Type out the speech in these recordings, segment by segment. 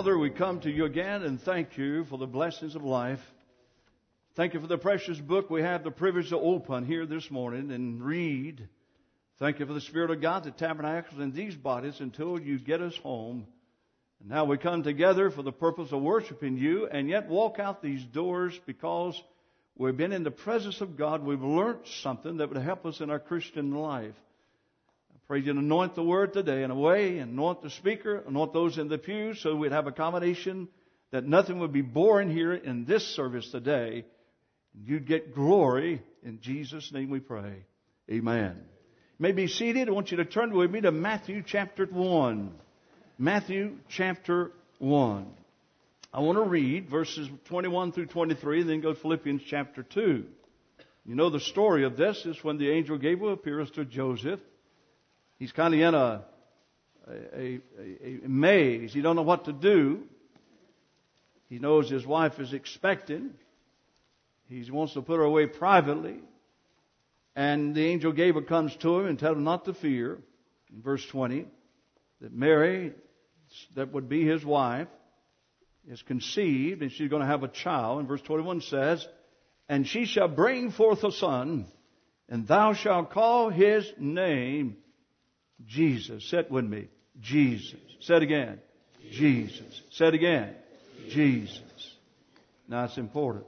Father, we come to you again and thank you for the blessings of life. Thank you for the precious book we have the privilege to open here this morning and read. Thank you for the Spirit of God that tabernacles in these bodies until you get us home. And now we come together for the purpose of worshiping you and yet walk out these doors because we've been in the presence of God. We've learned something that would help us in our Christian life. I pray you to anoint the word today in a way, anoint the speaker, anoint those in the pew so we'd have a combination that nothing would be boring here in this service today. You'd get glory. In Jesus' name we pray. Amen. You may be seated. I want you to turn with me to Matthew chapter 1. Matthew chapter 1. I want to read verses 21 through 23 and then go to Philippians chapter 2. You know the story of this is when the angel Gabriel appears to Joseph. He's kind of in a maze. He don't know what to do. He knows his wife is expecting. He wants to put her away privately. And the angel Gabriel comes to him and tells him not to fear. In verse 20, that Mary, that would be his wife, is conceived and she's going to have a child. And verse 21 says, and she shall bring forth a son, and thou shalt call his name Jesus. Say it with me. Jesus. Say it again. Jesus. Say it again. Jesus. Now it's important.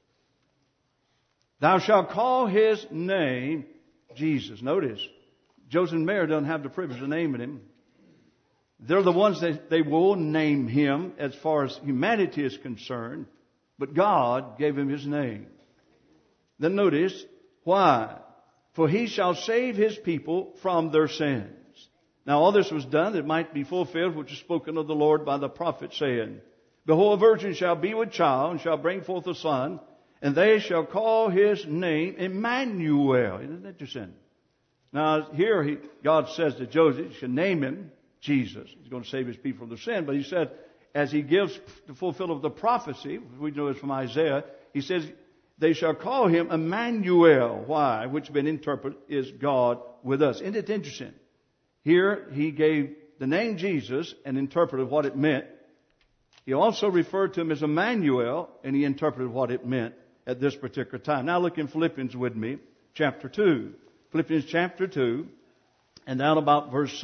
Thou shalt call his name Jesus. Notice, Joseph and Mary don't have the privilege of naming him. They're the ones that they will name him as far as humanity is concerned. But God gave him his name. Then notice, why? For he shall save his people from their sins. Now all this was done that it might be fulfilled, which is spoken of the Lord by the prophet, saying, behold, a virgin shall be with child, and shall bring forth a son, and they shall call his name Emmanuel. Isn't that interesting? Now here God says to Joseph, you should name him Jesus. He's going to save his people from their sin. But he said, as he gives the fulfillment of the prophecy, we know it's from Isaiah, he says, they shall call him Emmanuel. Why? Which been interpreted is God with us. Isn't it interesting? Here he gave the name Jesus and interpreted what it meant. He also referred to him as Emmanuel, and he interpreted what it meant at this particular time. Now look in Philippians with me, chapter 2. Philippians chapter 2, and down about verse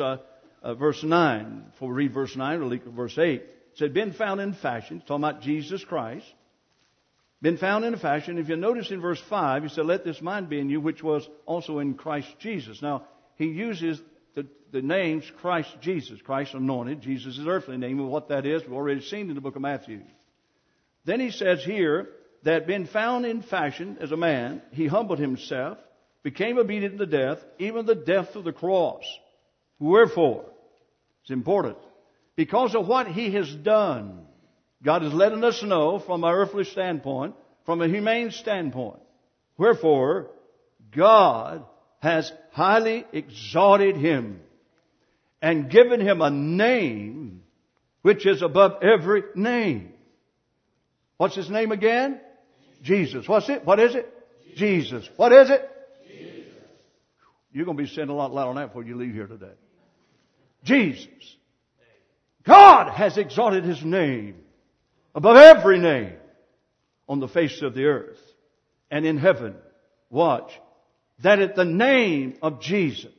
9. Before we read verse 9, we'll look at verse 8. It said, been found in fashion, talking about Jesus Christ. Been found in fashion. If you notice in verse 5, he said, let this mind be in you, which was also in Christ Jesus. Now, he uses the names Christ Jesus. Christ anointed. Jesus' earthly name. And what that is, we've already seen in the book of Matthew. Then he says here, that been found in fashion as a man, he humbled himself, became obedient to death, even the death of the cross. Wherefore? It's important. Because of what he has done. God is letting us know from our earthly standpoint, from a humane standpoint. Wherefore, God has highly exalted him and given him a name which is above every name. What's his name again? Jesus. What's it? What is it? Jesus. What is it? Jesus. You're going to be saying a lot louder on that before you leave here today. Jesus. God has exalted his name above every name on the face of the earth and in heaven. Watch. That at the name of Jesus,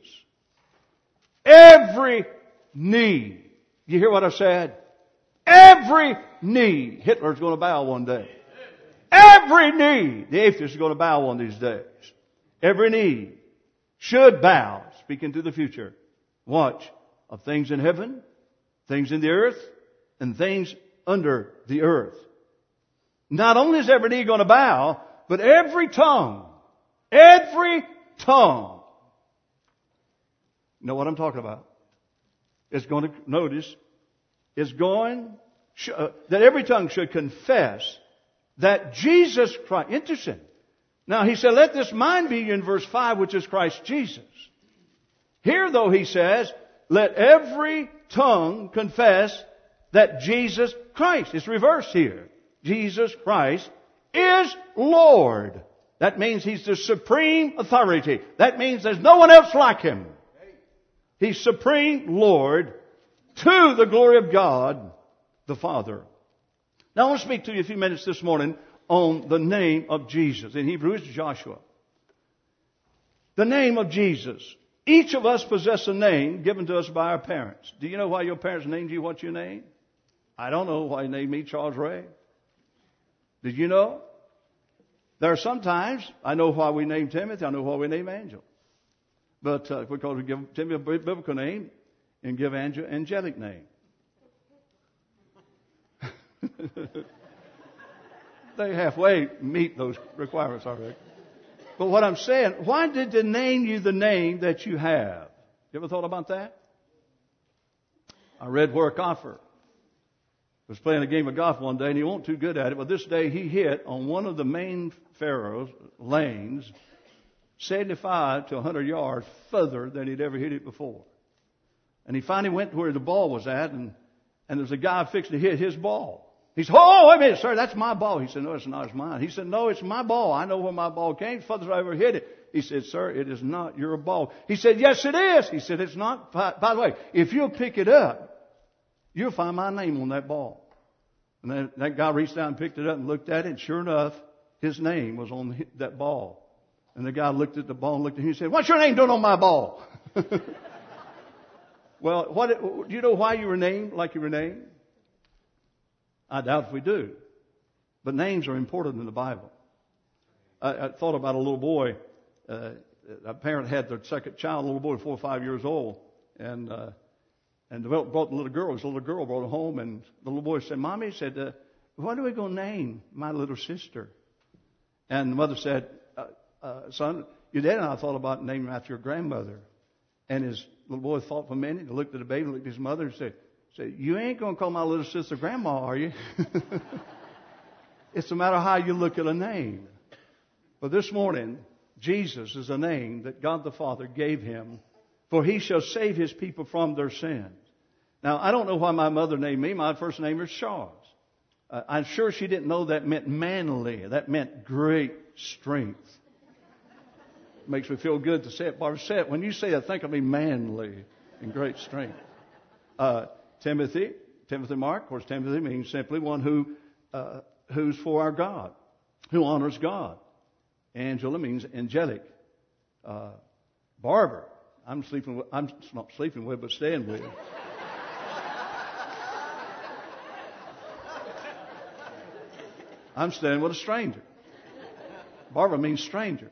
every knee. You hear what I said? Every knee. Hitler's going to bow one day. Every knee. The atheist is going to bow one of these days. Every knee should bow. Speaking to the future. Watch. Of things in heaven, things in the earth, and things under the earth. Not only is every knee going to bow, but every tongue. You know what I'm talking about? It's going to, notice, that every tongue should confess that Jesus Christ. Interesting. Now he said, let this mind be in verse 5, which is Christ Jesus. Here though he says, let every tongue confess that Jesus Christ. It's reversed here. Jesus Christ is Lord. That means He's the supreme authority. That means there's no one else like Him. He's supreme Lord to the glory of God the Father. Now I want to speak to you a few minutes this morning on the name of Jesus. In Hebrew, it's Joshua. The name of Jesus. Each of us possess a name given to us by our parents. Do you know why your parents named you what you named? I don't know why they named me Charles Ray. Did you know? There are some times, I know why we named Timothy, I know why we named Angel. But because we give Timothy a biblical name and give Angel an angelic name. They halfway meet those requirements already. But what I'm saying, why did they name you the name that you have? You ever thought about that? I read where a golfer was playing a game of golf one day, and he wasn't too good at it, but this day he hit on one of the main Pharaoh's lanes 75 to 100 yards further than he'd ever hit it before. And he finally went to where the ball was at, and there's a guy fixing to hit his ball. He said, "Oh, wait a minute, sir, that's my ball." He said, "No, it's not, it's mine." He said, "No, it's my ball. I know where my ball came from, furthest I ever hit it." He said, "Sir, it is not your ball." He said, "Yes, it is." He said, "It's not. By the way, if you'll pick it up, you'll find my name on that ball." And then that guy reached down and picked it up and looked at it, and sure enough, his name was on that ball. And the guy looked at the ball and looked at him and said, "What's your name doing on my ball?" Well, do you know why you were named like you were named? I doubt if we do. But names are important in the Bible. I thought about a little boy. A parent had their second child, a little boy 4 or 5 years old, and brought the little girl. His little girl brought her home, and the little boy said, "Mommy," said, "what are we going to name my little sister?" And the mother said, "Son, your dad and I thought about naming her after your grandmother." And his little boy thought for a minute, and looked at the baby, looked at his mother, and said, "You ain't going to call my little sister Grandma, are you?" It's a matter of how you look at a name. But this morning, Jesus is a name that God the Father gave him, for he shall save his people from their sins. Now, I don't know why my mother named me. My first name is Charles. I'm sure she didn't know that meant manly. That meant great strength. It makes me feel good to say it. Barbara, say it. When you say it, think of me manly and great strength. Timothy Mark. Of course, Timothy means simply one who's for our God, who honors God. Angela means angelic. Barbara, I'm not sleeping with, but staying with. I'm staying with a stranger. Barbara means stranger.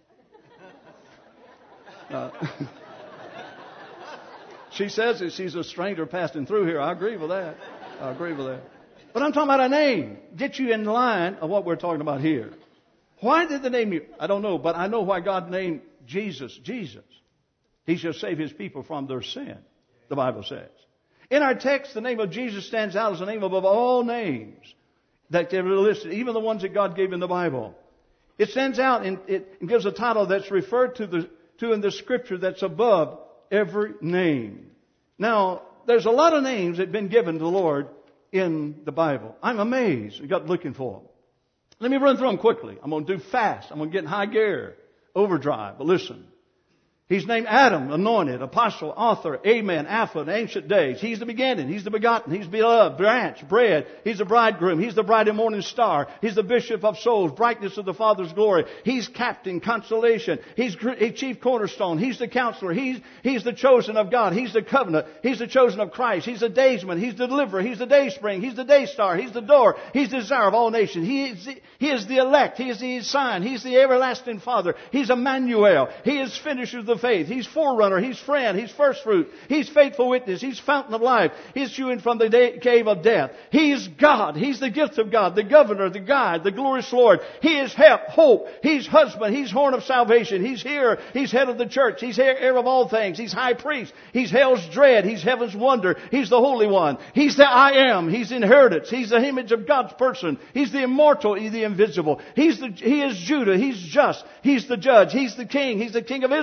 She says that she's a stranger passing through here. I agree with that. But I'm talking about a name. Get you in line of what we're talking about here. Why did they name you? I don't know, but I know why God named Jesus, Jesus. He shall save his people from their sin, the Bible says. In our text, the name of Jesus stands out as a name above all names that are listed, even the ones that God gave in the Bible. It stands out and it gives a title that's referred to in the Scripture that's above every name. Now, there's a lot of names that have been given to the Lord in the Bible. I'm amazed. I got looking for them. Let me run through them quickly. I'm going to do fast. I'm going to get in high gear, overdrive. But listen. He's named Adam, anointed, apostle, author, amen, Alpha, and ancient days. He's the beginning. He's the begotten. He's beloved, branch, bread. He's the bridegroom. He's the bright and morning star. He's the bishop of souls, brightness of the Father's glory. He's captain, consolation. He's chief cornerstone. He's the counselor. He's the chosen of God. He's the covenant. He's the chosen of Christ. He's the daysman. He's the deliverer. He's the dayspring. He's the day star. He's the door. He's the desire of all nations. He is the elect. He is the sign. He's the everlasting Father. He's Emmanuel. He is finisher of the faith. He's forerunner. He's friend. He's first fruit. He's faithful witness. He's fountain of life. He's issuing from the cave of death. He's God. He's the gift of God, the governor, the guide, the glorious Lord. He is help, hope. He's husband. He's horn of salvation. He's here. He's head of the church. He's heir of all things. He's high priest. He's hell's dread. He's heaven's wonder. He's the Holy One. He's the I am. He's inheritance. He's the image of God's person. He's the immortal. He's the invisible. He is Judah. He's just. He's the judge. He's the king. He's the king of Israel.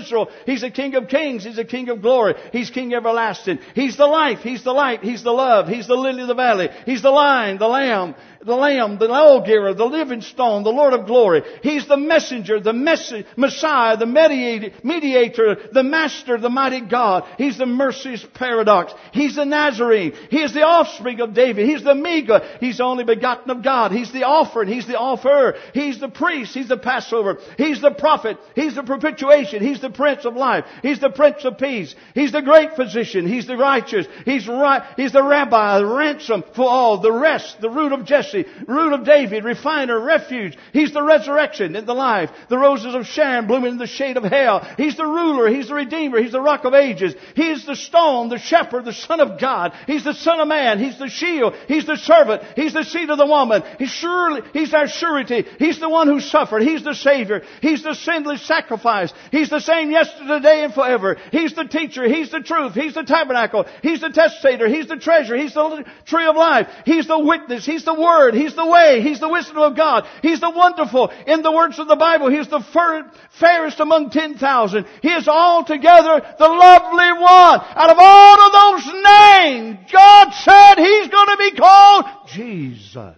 He's the King of kings. He's the King of glory. He's King everlasting. He's the life. He's the light. He's the love. He's the lily of the valley. He's the lion, the lamb, the lawgiver, the living stone, the Lord of glory. He's the messenger, the Messiah, the mediator, the master, the mighty God. He's the mercy's paradox. He's the Nazarene. He is the offspring of David. He's the Mega. He's the only begotten of God. He's the offering. He's the offerer. He's the priest. He's the Passover. He's the prophet. He's the propitiation. He's the Prince of life. He's the Prince of peace. He's the great physician. He's the righteous. He's the rabbi, the ransom for all, the rest, the root of Jesse, root of David, refiner, refuge. He's the resurrection and the life. The roses of Sharon blooming in the shade of hell. He's the ruler. He's the redeemer. He's the rock of ages. He's the stone, the shepherd, the Son of God. He's the Son of Man. He's the shield. He's the servant. He's the seed of the woman. He's our surety. He's the one who suffered. He's the Savior. He's the sinless sacrifice. He's the same yesterday, today, and forever. He's the teacher. He's the truth. He's the tabernacle. He's the testator. He's the treasure. He's the tree of life. He's the witness. He's the word. He's the way. He's the wisdom of God. He's the wonderful. In the words of the Bible, He's the fairest among 10,000. He is altogether the lovely one. Out of all of those names, God said He's going to be called Jesus.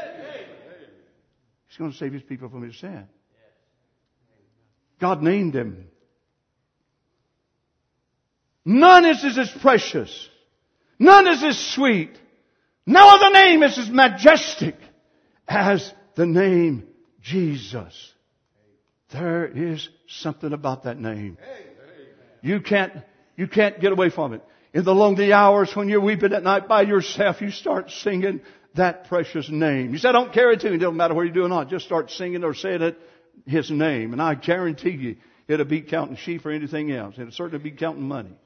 He's going to save His people from His sin. God named Him. None is as precious. None is as sweet. No other name is as majestic as the name Jesus. There is something about that name. You can't get away from it. In the lonely hours when you're weeping at night by yourself, you start singing that precious name. You say, I don't carry to you. It doesn't matter what you do or not. Just start singing or saying it, His name. And I guarantee you, it'll beat counting sheep or anything else. It'll certainly beat counting money.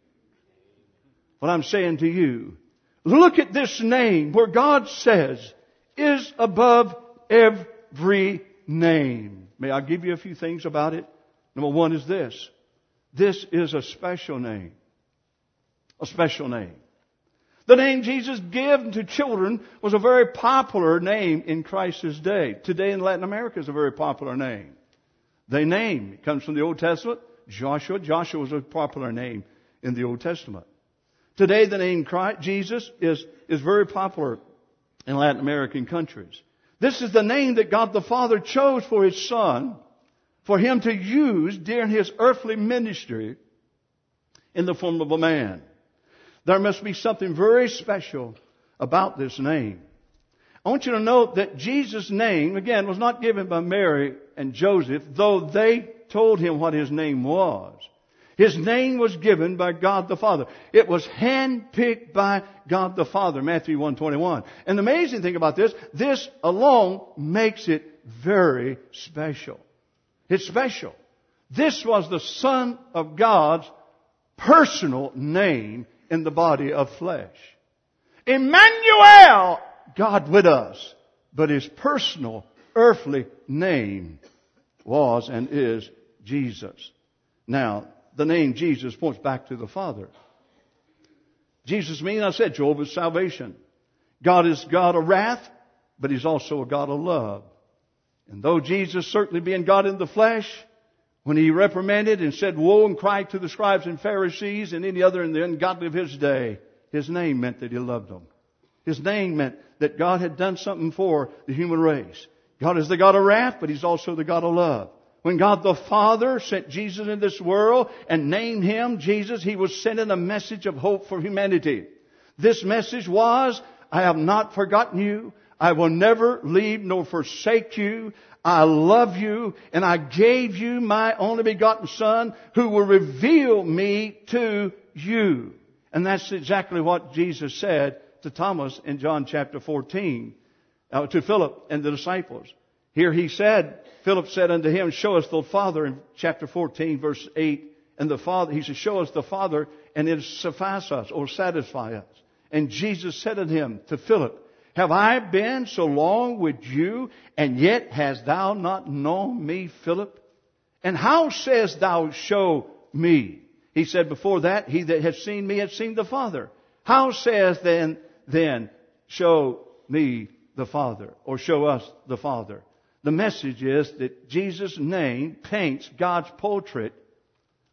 What I'm saying to you, look at this name where God says is above every name. May I give you a few things about it? Number one is this. This is a special name. A special name. The name Jesus gave to children was a very popular name in Christ's day. Today in Latin America is a very popular name. The name comes from the Old Testament. Joshua. Joshua was a popular name in the Old Testament. Today the name Christ, Jesus is very popular in Latin American countries. This is the name that God the Father chose for His Son, for Him to use during His earthly ministry in the form of a man. There must be something very special about this name. I want you to note that Jesus' name, again, was not given by Mary and Joseph, though they told Him what His name was. His name was given by God the Father. It was handpicked by God the Father, Matthew 1:21. And the amazing thing about this alone makes it very special. It's special. This was the Son of God's personal name in the body of flesh. Emmanuel, God with us. But His personal earthly name was and is Jesus. Now, the name Jesus points back to the Father. Jesus means, I said, Jehovah's salvation. God is God of wrath, but He's also a God of love. And though Jesus, certainly being God in the flesh, when He reprimanded and said woe and cried to the scribes and Pharisees and any other in the ungodly of His day, His name meant that He loved them. His name meant that God had done something for the human race. God is the God of wrath, but He's also the God of love. When God the Father sent Jesus in this world and named Him Jesus, He was sending a message of hope for humanity. This message was, I have not forgotten you. I will never leave nor forsake you. I love you, and I gave you my only begotten Son who will reveal me to you. And that's exactly what Jesus said to Thomas in John chapter 14, to Philip and the disciples. Here He said, Philip said unto Him, show us the Father, in chapter 14, verse 8. And the Father, He said, show us the Father, and it'll suffice us, or satisfy us. And Jesus said unto him, to Philip, have I been so long with you, and yet hast thou not known me, Philip? And how sayest thou, show me? He said before that, he that has seen me has seen the Father. How sayest then, show me the Father, or show us the Father? The message is that Jesus' name paints God's portrait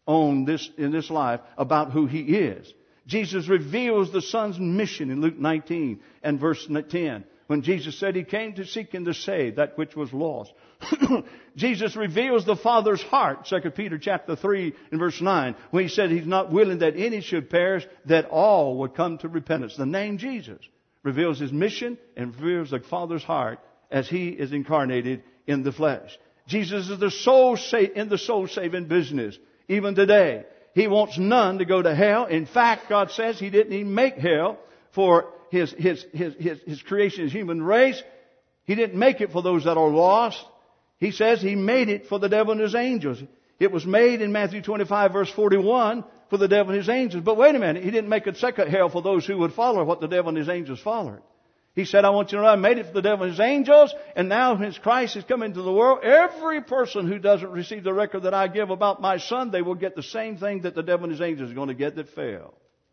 in this life about who He is. Jesus reveals the Son's mission in Luke 19 and verse 10. When Jesus said He came to seek and to save that which was lost. Jesus reveals the Father's heart, 2 Peter chapter 3 and verse 9, when He said He's not willing that any should perish, that all would come to repentance. The name Jesus reveals His mission and reveals the Father's heart as He is incarnated in the flesh. Jesus is in the soul-saving business, even today. He wants none to go to hell. In fact, God says He didn't even make hell for His creation, His human race. He didn't make it for those that are lost. He says He made it for the devil and his angels. It was made in Matthew 25 verse 41 for the devil and his angels. But wait a minute. He didn't make a second hell for those who would follow what the devil and his angels followed. He said, I want you to know I made it for the devil and his angels. And now since Christ has come into the world, every person who doesn't receive the record that I give about my Son, they will get the same thing that the devil and his angels are going to get that fail.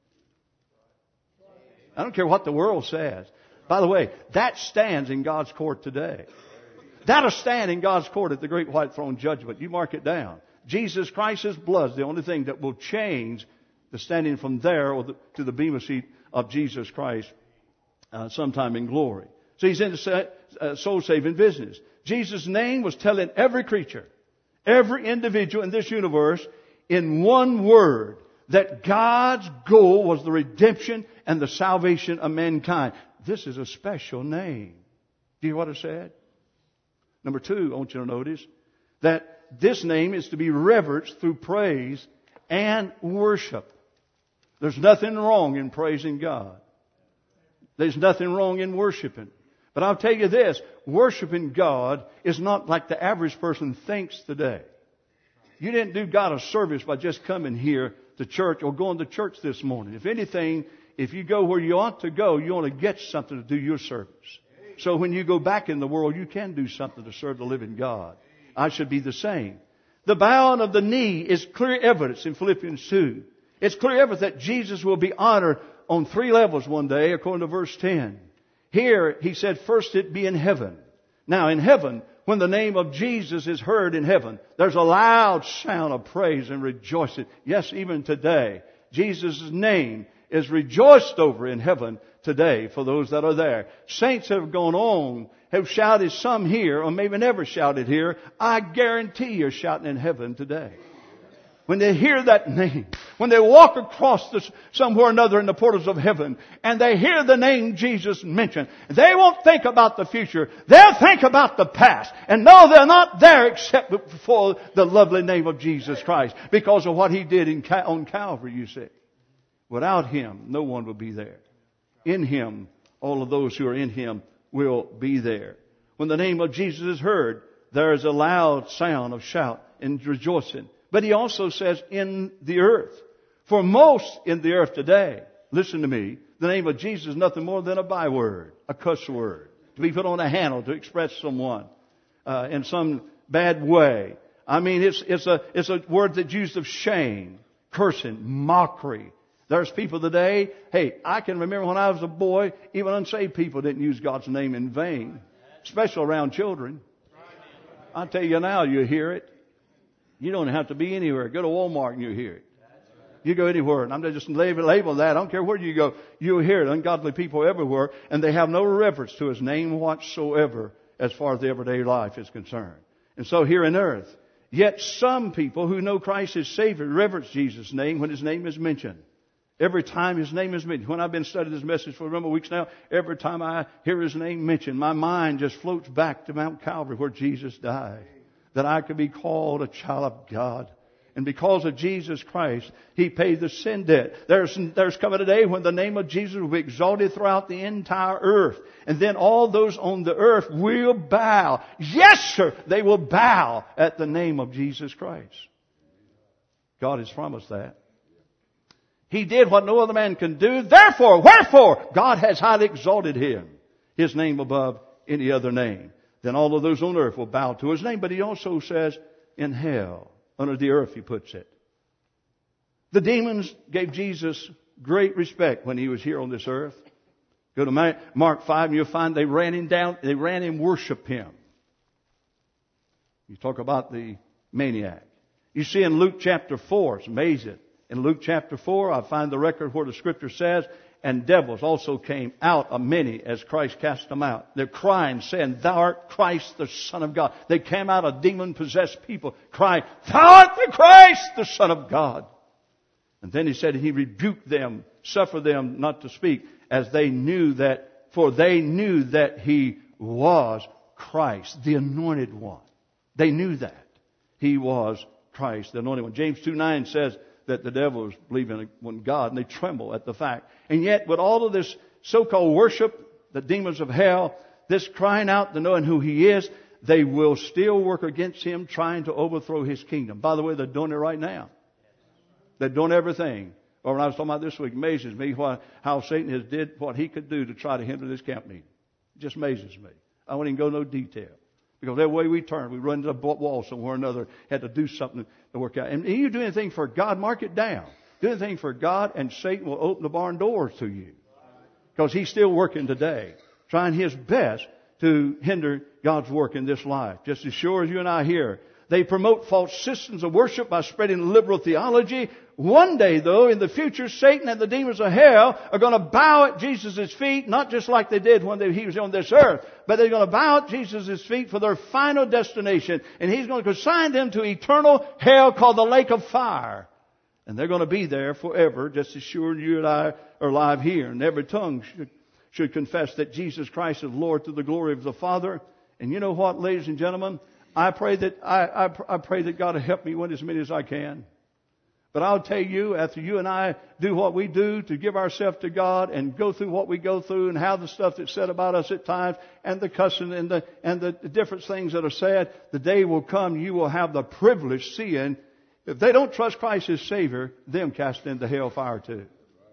I don't care what the world says. By the way, that stands in God's court today. That'll stand in God's court at the great white throne judgment. You mark it down. Jesus Christ's blood is the only thing that will change the standing from there to the bema seat of Jesus Christ sometime in glory. So He's in the soul-saving business. Jesus' name was telling every creature, every individual in this universe, in one word, that God's goal was the redemption and the salvation of mankind. This is a special name. Do you hear what I said? Number 2, I want you to notice that this name is to be reverenced through praise and worship. There's nothing wrong in praising God. There's nothing wrong in worshiping. But I'll tell you this, worshiping God is not like the average person thinks today. You didn't do God a service by just coming here to church or going to church this morning. If anything, if you go where you ought to go, you ought to get something to do your service. So when you go back in the world, you can do something to serve the living God. I should be the same. The bowing of the knee is clear evidence in Philippians 2. It's clear evidence that Jesus will be honored on 3 levels one day, according to verse 10. Here, He said, first it be in heaven. Now, in heaven, when the name of Jesus is heard in heaven, there's a loud sound of praise and rejoicing. Yes, even today, Jesus' name is rejoiced over in heaven today for those that are there. Saints have gone on, have shouted, some here, or maybe never shouted here. I guarantee you're shouting in heaven today. When they hear that name, when they walk across somewhere or another in the portals of heaven, and they hear the name Jesus mentioned, they won't think about the future. They'll think about the past. And no, they're not there except for the lovely name of Jesus Christ, because of what He did on Calvary, you see. Without Him, no one will be there. In Him, all of those who are in Him will be there. When the name of Jesus is heard, there is a loud sound of shout and rejoicing. But He also says in the earth. For most in the earth today, listen to me, the name of Jesus is nothing more than a byword, a cuss word, to be put on a handle to express someone in some bad way. I mean, it's a word that's used of shame, cursing, mockery. There's people today, hey, I can remember when I was a boy, even unsaved people didn't use God's name in vain, especially around children. I tell you now, you hear it. You don't have to be anywhere. Go to Walmart and you hear it. You go anywhere, and I'm just label that. I don't care where you go. You'll hear it. Ungodly people everywhere, and they have no reverence to His name whatsoever as far as the everyday life is concerned. And so here on earth, yet some people who know Christ as Savior reverence Jesus' name when His name is mentioned. Every time His name is mentioned. When I've been studying this message for a number of weeks now, every time I hear His name mentioned, my mind just floats back to Mount Calvary where Jesus died, that I could be called a child of God. And because of Jesus Christ, He paid the sin debt. There's coming a day when the name of Jesus will be exalted throughout the entire earth. And then all those on the earth will bow. Yes, sir, they will bow at the name of Jesus Christ. God has promised that. He did what no other man can do. Therefore, wherefore, God has highly exalted Him, His name above any other name. Then all of those on earth will bow to His name. But He also says, in hell, under the earth, He puts it. The demons gave Jesus great respect when He was here on this earth. Go to Mark 5 and you'll find they ran Him down, they ran and worshiped Him. You talk about the maniac. You see in Luke chapter 4, it's amazing. In Luke chapter 4, I find the record where the Scripture says, and devils also came out of many as Christ cast them out. They're crying, saying, Thou art Christ, the Son of God. They came out of demon-possessed people, crying, Thou art the Christ, the Son of God. And then he said, He rebuked them, suffered them not to speak, as they knew that, for they knew that He was Christ, the Anointed One. They knew that He was Christ, the Anointed One. James 2:9 says that the devils believe in one God, and they tremble at the fact. And yet, with all of this so-called worship, the demons of hell, this crying out to knowing who He is, they will still work against Him, trying to overthrow His kingdom. By the way, they're doing it right now. They're doing everything. Or when I was talking about this week, it amazes me how Satan has did what he could do to try to hinder this camp meeting. It just amazes me. I won't even go no detail. Because every way we turn, we run into a wall somewhere or another, had to do something to work out. And you do anything for God, mark it down. Do anything for God, and Satan will open the barn doors to you. Because he's still working today, trying his best to hinder God's work in this life. Just as sure as you and I here. They promote false systems of worship by spreading liberal theology. One day, though, in the future, Satan and the demons of hell are going to bow at Jesus' feet, not just like they did when He was on this earth, but they're going to bow at Jesus' feet for their final destination. And He's going to consign them to eternal hell called the lake of fire. And they're going to be there forever, just as sure you and I are alive here. And every tongue should confess that Jesus Christ is Lord to the glory of the Father. And you know what, ladies and gentlemen? I pray that I pray that God will help me win as many as I can. But I'll tell you, after you and I do what we do to give ourselves to God and go through what we go through and how the stuff that's said about us at times and the cussing and the different things that are said, the day will come you will have the privilege seeing, if they don't trust Christ as Savior, them cast into hellfire too.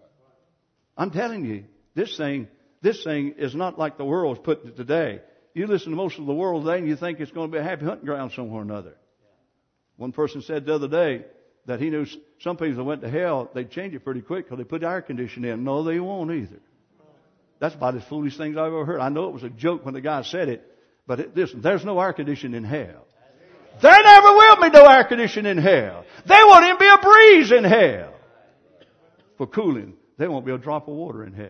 I'm telling you, this thing is not like the world's putting it today. You listen to most of the world today and you think it's going to be a happy hunting ground somewhere or another. One person said the other day that he knew some people that went to hell, they'd change it pretty quick because they put air conditioning in. No, they won't either. That's about as foolish things I've ever heard. I know it was a joke when the guy said it, but listen, there's no air conditioning in hell. There never will be no air conditioning in hell. There won't even be a breeze in hell. For cooling, there won't be a drop of water in hell.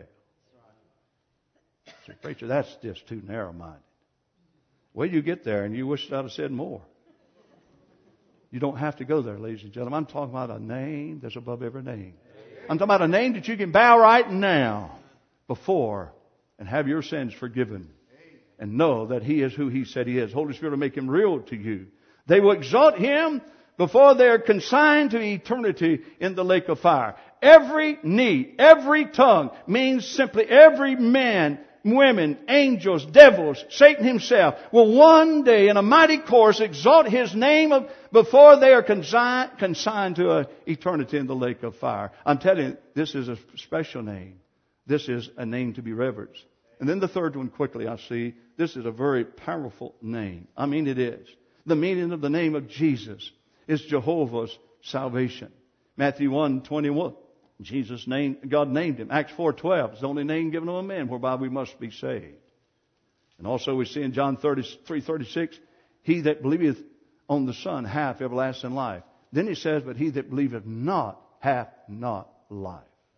So, preacher, that's just too narrow-minded. Well, you get there and you wish I'd have said more. You don't have to go there, ladies and gentlemen. I'm talking about a name that's above every name. I'm talking about a name that you can bow right now before and have your sins forgiven and know that He is who He said He is. Holy Spirit will make Him real to you. They will exalt Him before they are consigned to eternity in the lake of fire. Every knee, every tongue means simply every man, women, angels, devils, Satan himself will one day in a mighty chorus exalt His name before they are consigned to eternity in the lake of fire. I'm telling you, this is a special name. This is a name to be reverenced. And then the third one quickly I see, this is a very powerful name. I mean it is. The meaning of the name of Jesus is Jehovah's salvation. Matthew 1:21. God named Him. Acts 4:12 is the only name given to a man whereby we must be saved. And also we see in John 3:36, He that believeth on the Son hath everlasting life. Then He says, but he that believeth not hath not life.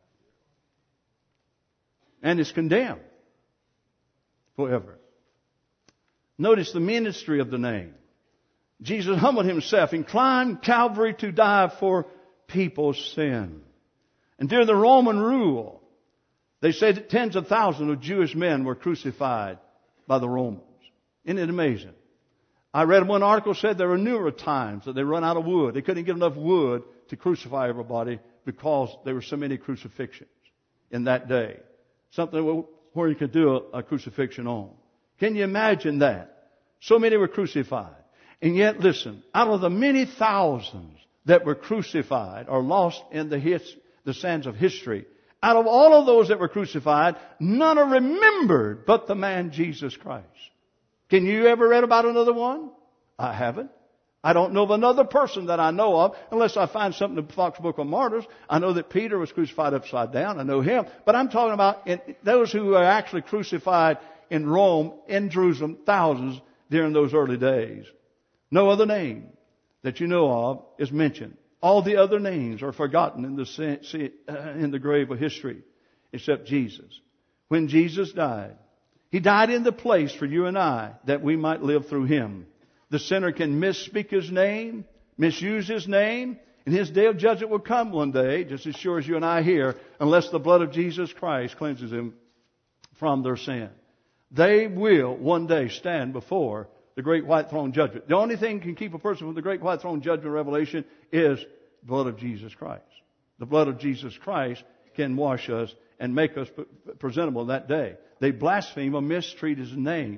And is condemned forever. Notice the ministry of the name. Jesus humbled Himself and climbed Calvary to die for people's sin. And during the Roman rule, they say that tens of thousands of Jewish men were crucified by the Romans. Isn't it amazing? I read one article said there were numerous times that they run out of wood. They couldn't get enough wood to crucify everybody because there were so many crucifixions in that day. Something where you could do a crucifixion on. Can you imagine that? So many were crucified. And yet, listen, out of the many thousands that were crucified or lost in the sands of history, out of all of those that were crucified, none are remembered but the man Jesus Christ. Can you ever read about another one? I haven't. I don't know of another person that I know of, unless I find something in the Fox Book of Martyrs. I know that Peter was crucified upside down. I know him. But I'm talking about those who were actually crucified in Rome, in Jerusalem, thousands during those early days. No other name that you know of is mentioned. All the other names are forgotten in the grave of history except Jesus. When Jesus died, He died in the place for you and I that we might live through Him. The sinner can misspeak His name, misuse His name, and His day of judgment will come one day, just as sure as you and I here, unless the blood of Jesus Christ cleanses them from their sin. They will one day stand before the great white throne judgment. The only thing that can keep a person from the great white throne judgment Revelation is the blood of Jesus Christ. The blood of Jesus Christ can wash us and make us presentable that day. They blaspheme or mistreat His name.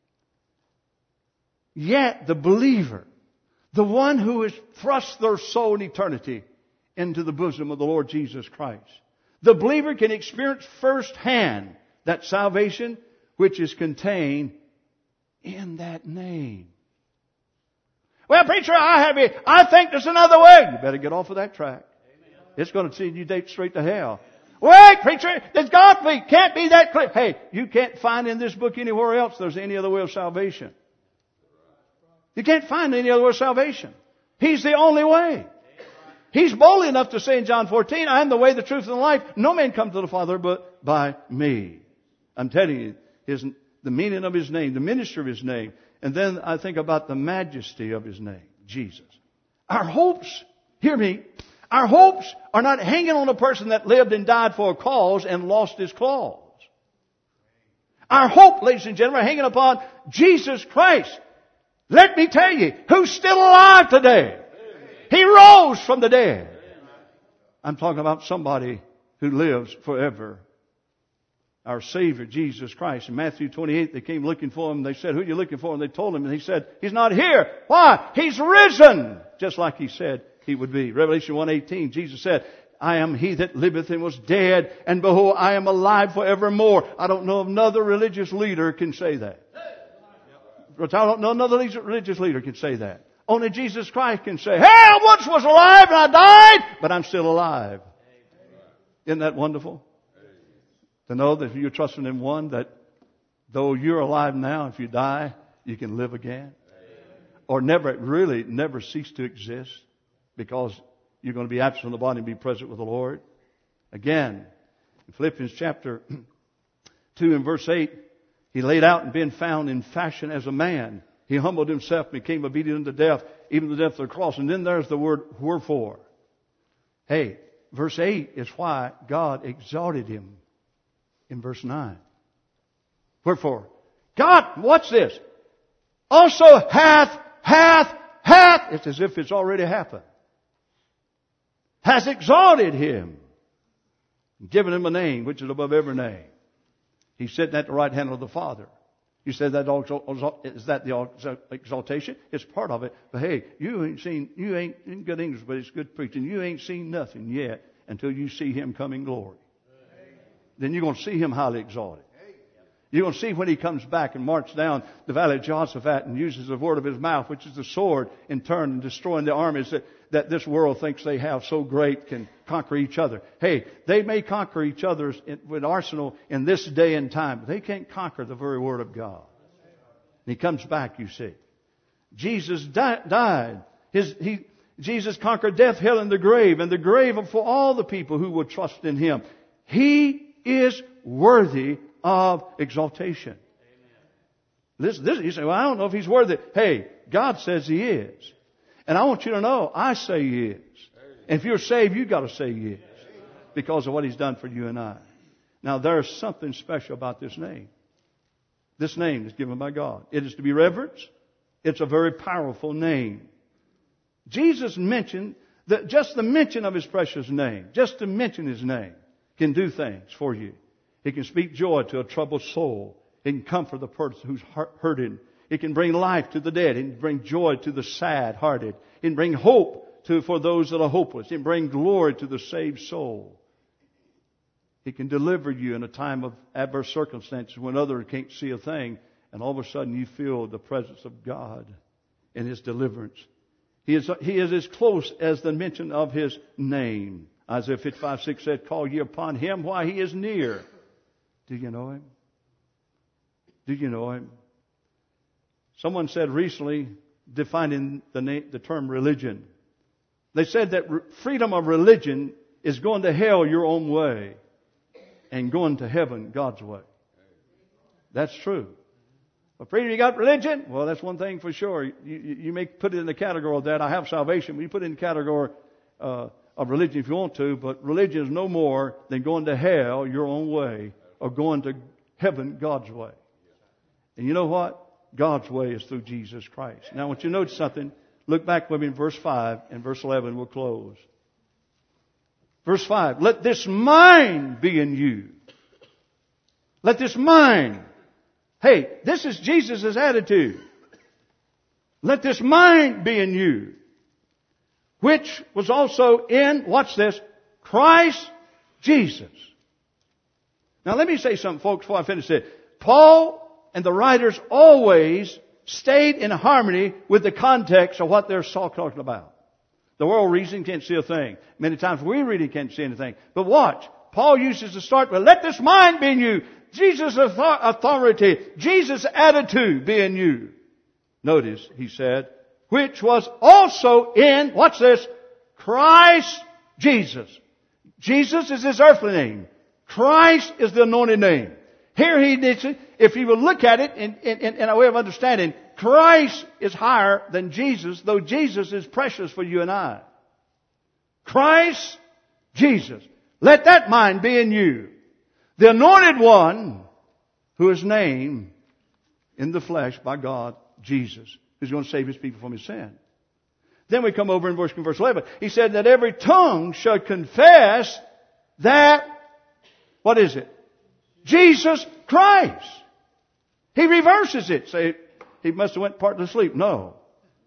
Yet the believer, the one who has thrust their soul in eternity into the bosom of the Lord Jesus Christ, the believer can experience firsthand that salvation which is contained in that name. Well, preacher, I think there's another way. You better get off of that track. Amen. It's going to send you straight to hell. Wait, preacher, there's got to be, can't be that clear. Hey, you can't find in this book anywhere else there's any other way of salvation. You can't find any other way of salvation. He's the only way. He's bold enough to say in John 14, I am the way, the truth, and the life. No man comes to the Father but by me. I'm telling you, the meaning of His name, the ministry of His name. And then I think about the majesty of His name, Jesus. Our hopes, hear me, our hopes are not hanging on a person that lived and died for a cause and lost his claws. Our hope, ladies and gentlemen, are hanging upon Jesus Christ. Let me tell you, who's still alive today? He rose from the dead. I'm talking about somebody who lives forever. Our Savior, Jesus Christ. In Matthew 28, they came looking for Him. They said, who are you looking for? And they told Him, and He said, He's not here. Why? He's risen. Just like He said He would be. Revelation 1:18, Jesus said, I am He that liveth and was dead, and behold, I am alive forevermore. I don't know of another religious leader can say that. I don't know another religious leader can say that. Only Jesus Christ can say, hey, I once was alive and I died, but I'm still alive. Isn't that wonderful? To know that you're trusting in one that though you're alive now, if you die, you can live again. Or never cease to exist because you're going to be absent from the body and be present with the Lord. Again, in Philippians chapter 2 and verse 8, He laid out and being found in fashion as a man. He humbled Himself and became obedient unto death, even the death of the cross. And then there's the word wherefore. Hey, verse 8 is why God exalted Him. In verse 9. Wherefore, God, watch this, also hath, it's as if it's already happened, has exalted Him, given Him a name which is above every name. He's sitting at the right hand of the Father. You said that is that the exaltation? It's part of it. But hey, you ain't in good English, but it's good preaching. You ain't seen nothing yet until you see Him come in glory. Then you're going to see Him highly exalted. You're going to see when He comes back and marches down the valley of Jehoshaphat and uses the word of His mouth, which is the sword, in turn and destroying the armies that this world thinks they have so great can conquer each other. Hey, they may conquer each other with arsenal in this day and time, but they can't conquer the very word of God. And He comes back, you see. Jesus died. Jesus conquered death, hell, and the grave for all the people who would trust in Him. He is worthy of exaltation. Listen, you say, well, I don't know if He's worthy. Hey, God says He is. And I want you to know, I say He is. And if you're saved, you've got to say He is. Because of what He's done for you and I. Now, there's something special about this name. This name is given by God. It is to be reverenced. It's a very powerful name. Jesus mentioned that just the mention of His precious name, just to mention His name, can do things for you. It can speak joy to a troubled soul. It can comfort the person who's hurting. It can bring life to the dead. It can bring joy to the sad-hearted. It can bring hope for those that are hopeless. It can bring glory to the saved soul. It can deliver you in a time of adverse circumstances when others can't see a thing, and all of a sudden you feel the presence of God in His deliverance. He is as close as the mention of His name. Isaiah 55:6 said, call ye upon Him while He is near. Do you know Him? Do you know Him? Someone said recently defining the term religion. They said that freedom of religion is going to hell your own way and going to heaven God's way. That's true. But freedom, you got religion? Well, that's one thing for sure. You may put it in the category of that. I have salvation. You put it in the category of religion if you want to, but religion is no more than going to hell your own way or going to heaven God's way. And you know what? God's way is through Jesus Christ. Now, I want you to notice something. Look back with me in verse 5 and verse 11. We'll close. Verse 5. Let this mind be in you. Let this mind. Hey, this is Jesus' attitude. Let this mind be in you, which was also in, watch this, Christ Jesus. Now let me say something, folks, before I finish it. Paul and the writers always stayed in harmony with the context of what they're talking about. The world reason can't see a thing. Many times we really can't see anything. But watch. Paul uses to start with, let this mind be in you. Jesus' authority, Jesus' attitude be in you. Notice, he said, which was also in, watch this, Christ Jesus. Jesus is his earthly name. Christ is the anointed name. Here he needs it. If you will look at it in a way of understanding, Christ is higher than Jesus, though Jesus is precious for you and I. Christ, Jesus. Let that mind be in you. The anointed one who is named in the flesh by God, Jesus, who's going to save his people from his sin. Then we come over in verse 11. He said that every tongue shall confess that, what is it? Jesus Christ. He reverses it. Say, he must have went partly asleep. No.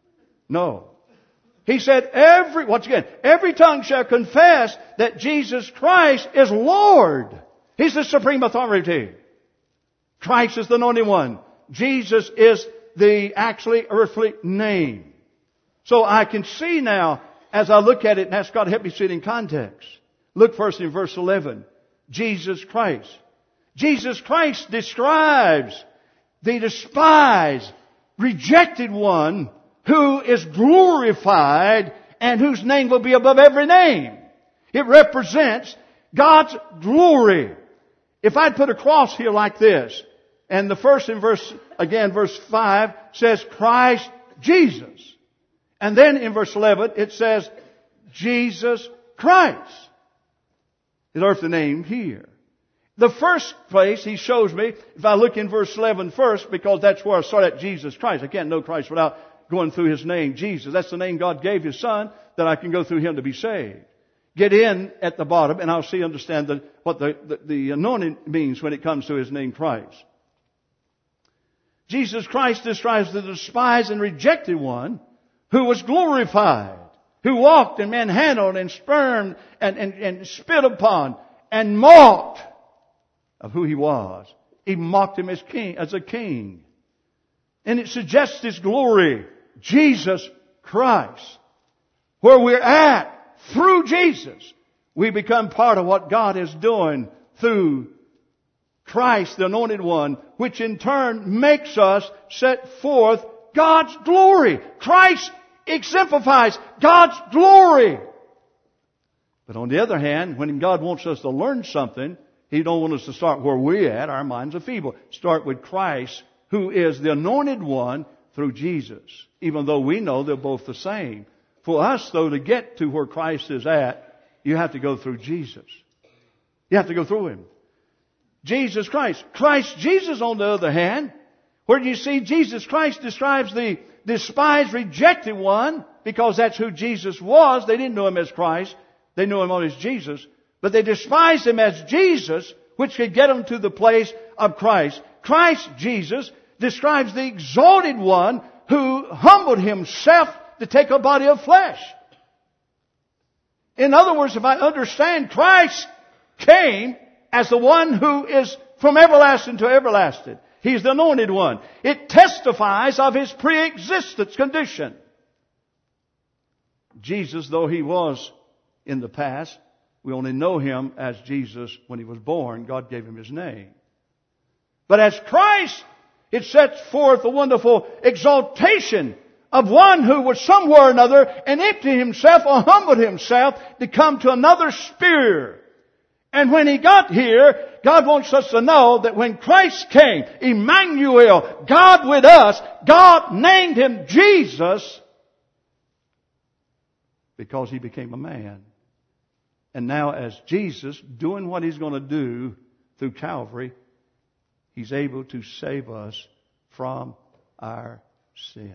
He said once again, every tongue shall confess that Jesus Christ is Lord. He's the supreme authority. Christ is the anointed one. Jesus is the actually earthly name. So I can see now, as I look at it, and ask God to help me see it in context. Look first in verse 11. Jesus Christ. Jesus Christ describes the despised, rejected one who is glorified and whose name will be above every name. It represents God's glory. If I'd put a cross here like this, and the first in verse 5 says Christ Jesus. And then in verse 11 it says Jesus Christ. His earthly name here. The first place he shows me, if I look in verse 11 first, because that's where I start at Jesus Christ. I can't know Christ without going through his name, Jesus. That's the name God gave his Son, that I can go through him to be saved. Get in at the bottom, and I'll understand what the anointing means when it comes to his name, Christ. Jesus Christ describes the despised and rejected one who was glorified, who walked and manhandled and spurned and spit upon and mocked of who he was. He mocked him as a king. And it suggests his glory, Jesus Christ. Where we're at, through Jesus, we become part of what God is doing through Christ, the anointed one, which in turn makes us set forth God's glory. Christ exemplifies God's glory. But on the other hand, when God wants us to learn something, He don't want us to start where we're at. Our minds are feeble. Start with Christ, who is the anointed one, through Jesus. Even though we know they're both the same. For us, though, to get to where Christ is at, you have to go through Jesus. You have to go through Him. Jesus Christ. Christ Jesus, on the other hand, where you see Jesus Christ describes the despised, rejected one, because that's who Jesus was. They didn't know Him as Christ. They knew Him as Jesus. But they despised Him as Jesus, which could get them to the place of Christ. Christ Jesus describes the exalted one who humbled Himself to take a body of flesh. In other words, if I understand, Christ came as the one who is from everlasting to everlasting. He's the anointed one. It testifies of His pre-existence condition. Jesus, though He was in the past, we only know Him as Jesus when He was born. God gave Him His name. But as Christ, it sets forth a wonderful exaltation of one who was somewhere or another and emptied himself or humbled himself to come to another sphere. And when he got here, God wants us to know that when Christ came, Emmanuel, God with us, God named him Jesus because he became a man. And now as Jesus, doing what he's going to do through Calvary, he's able to save us from our sins.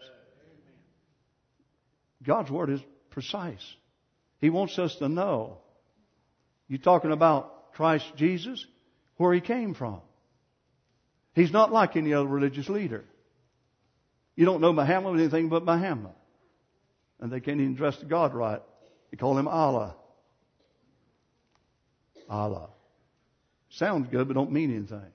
God's Word is precise. He wants us to know. You're talking about Christ Jesus, where he came from. He's not like any other religious leader. You don't know Muhammad with anything but Muhammad. And they can't even address God right. They call him Allah. Allah. Sounds good, but don't mean anything.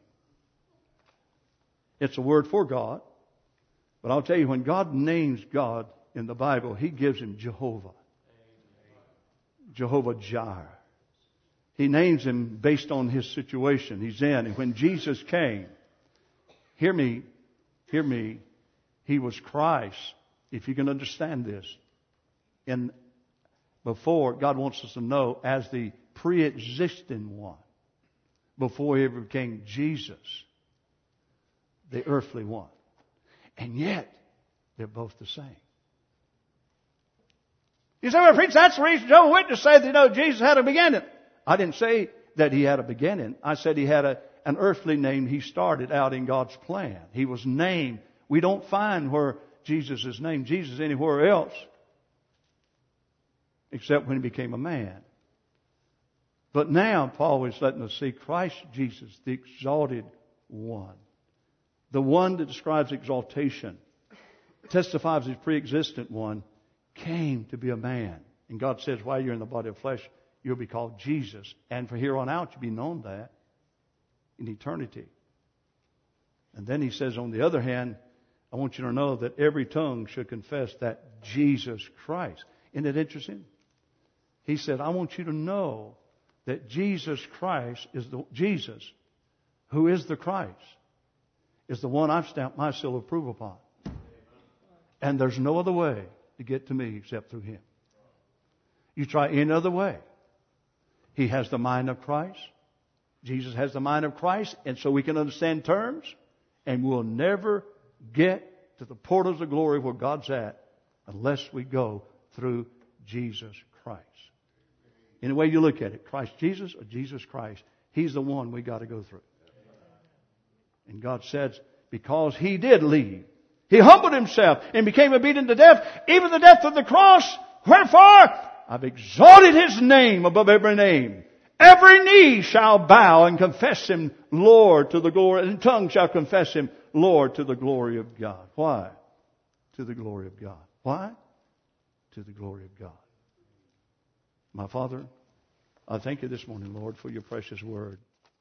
It's a word for God. But I'll tell you, when God names God in the Bible, he gives him Jehovah. Jehovah Jireh. He names him based on his situation he's in. And when Jesus came, hear me, he was Christ, if you can understand this. And before, God wants us to know, as the pre-existing one, before he ever became Jesus, the earthly one. And yet, they're both the same. You say, well, preach, that's the reason Jehovah's Witnesses say that, Jesus had a beginning. I didn't say that he had a beginning. I said he had an earthly name. He started out in God's plan. He was named. We don't find where Jesus is named Jesus anywhere else except when he became a man. But now Paul is letting us see Christ Jesus, the exalted one. The one that describes exaltation, testifies his pre-existent one, came to be a man. And God says, while you're in the body of flesh, you'll be called Jesus. And from here on out, you'll be known that in eternity. And then he says, on the other hand, I want you to know that every tongue should confess that Jesus Christ. Isn't it interesting? He said, I want you to know that Jesus Christ is the Jesus, who is the Christ, is the one I've stamped my seal of approval upon. And there's no other way to get to me except through him. You try any other way. He has the mind of Christ. Jesus has the mind of Christ. And so we can understand terms. And we'll never get to the portals of glory where God's at unless we go through Jesus Christ. Any way you look at it, Christ Jesus or Jesus Christ, he's the one we got to go through. And God says, because he did leave, he humbled himself and became obedient to death, even the death of the cross. Wherefore, I've exalted his name above every name. Every knee shall bow and confess him Lord to the glory, and tongue shall confess him Lord to the glory of God. Why? To the glory of God. Why? To the glory of God. My Father, I thank you this morning, Lord, for your precious word.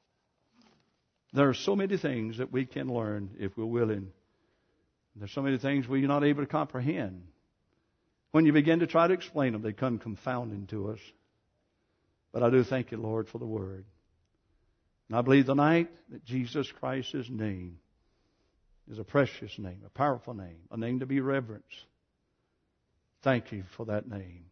There are so many things that we can learn if we're willing. There's so many things we're not able to comprehend. When you begin to try to explain them, they come confounding to us. But I do thank you, Lord, for the word. And I believe tonight that Jesus Christ's name is a precious name, a powerful name, a name to be reverenced. Thank you for that name.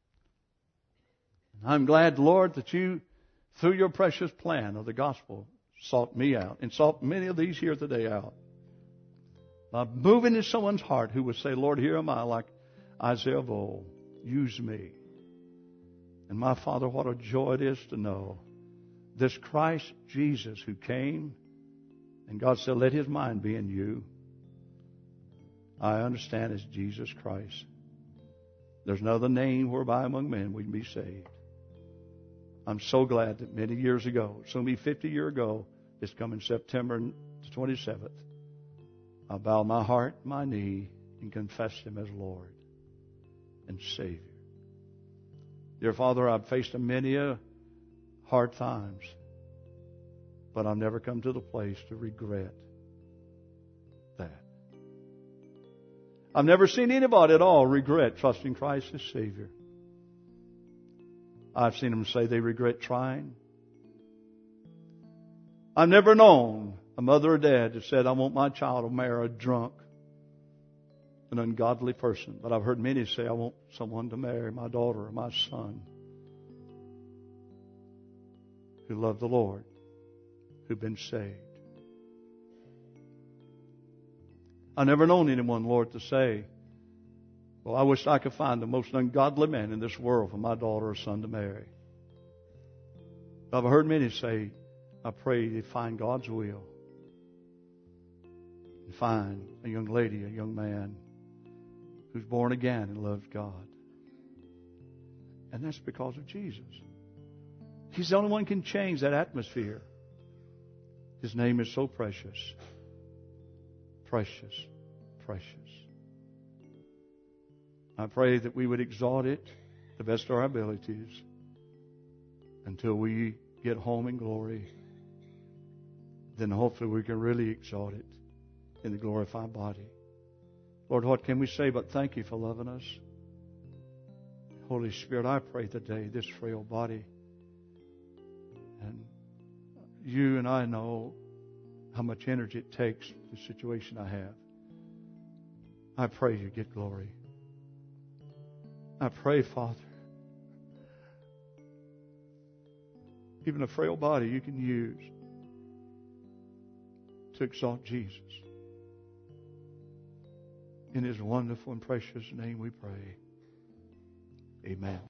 And I'm glad, Lord, that you, through your precious plan of the gospel, sought me out and sought many of these here today out. By moving in someone's heart who would say, Lord, here am I, like Isaiah of old. Use me. And my Father, what a joy it is to know this Christ Jesus who came, and God said, let his mind be in you. I understand it's Jesus Christ. There's no other name whereby among men we can be saved. I'm so glad that many years ago, soon be 50 years ago, this coming September 27th, I bowed my heart, my knee, and confessed him as Lord and Savior. Dear Father, I've faced many hard times, but I've never come to the place to regret that. I've never seen anybody at all regret trusting Christ as Savior. I've seen them say they regret trying. I've never known a mother or dad that said, I want my child to marry a drunk. an ungodly person. But I've heard many say, I want someone to marry my daughter or my son who love the Lord, who've been saved. I've never known anyone, Lord, to say, well, I wish I could find the most ungodly man in this world for my daughter or son to marry. I've heard many say, I pray they find God's will and find a young lady, a young man who's born again and loves God. And that's because of Jesus. He's the only one who can change that atmosphere. His name is so precious. Precious, precious. I pray that we would exalt it the best of our abilities until we get home in glory. Then hopefully we can really exalt it in the glorified body. Lord, what can we say but thank you for loving us? Holy Spirit, I pray today this frail body. And you and I know how much energy it takes, the situation I have. I pray you get glory. I pray, Father, even a frail body you can use to exalt Jesus. In His wonderful and precious name we pray. Amen.